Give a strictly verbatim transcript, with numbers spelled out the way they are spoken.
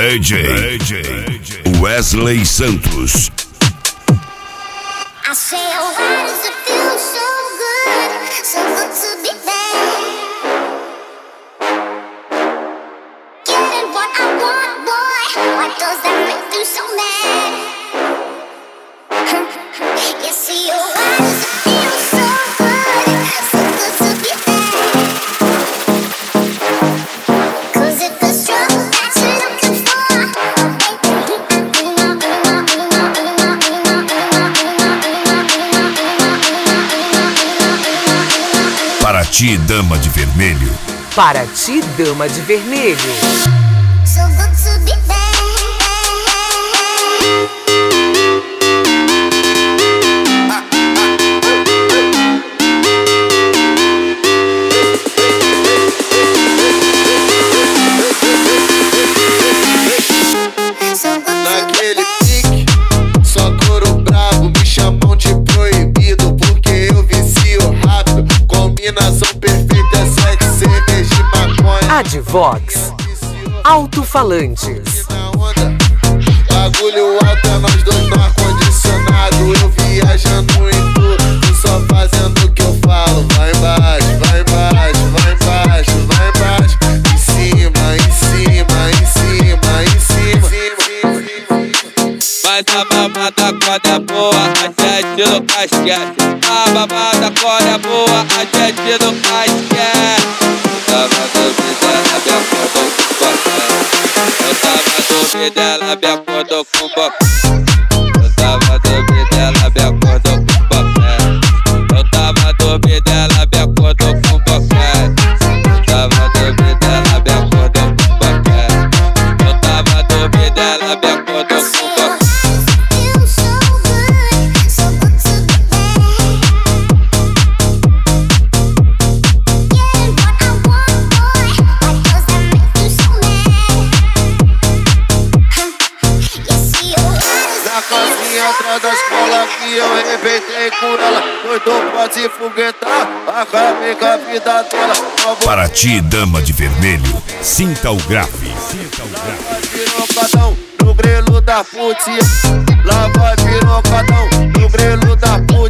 D J, D J Wesley Santos. I say, oh, why does it feel so good, so good to be there? Getting what I want, boy, why does that make you so mad? You see, oh, why does it feel so good, so good to be there? Cause if the struggle that you're looking for, Para ti, dama de vermelho. Para ti, dama de vermelho. so good to be there. Naquele pique, só couro brabo, me chamam de proibido porque eu vicio rápido. Combinação perfeita, sexo, cerveja e maconha. Advox Alto-falantes. Bagulho alto é nós dois no ar-condicionado. Eu viajando em tudo, tu só fazendo o que eu falo. Vai embaixo, vai embaixo, vai embaixo, vai embaixo. Em cima, em cima, em cima, em cima. Mas a babada quando é boa, a gente no casquete. A babada quando é boa, a gente no casquete. Eu tava dormindo, ela me acordou com boquete. Eu tava dormindo, ela me acordou com boquete. Eu tava dormindo, ela me acordou com boquete. Eu tava dormindo, ela me acordou com boquete. Eu tava dormindo, ela me acordou com boquete. Atrás da escola que eu arrebentei com ela. Doido pra se foguetar, acabei com a vida dela. Para ti, dama de vermelho, sinta o grave. Pirocadão no grelo da putinha. Lá vai pirocadão no grelo da putinha.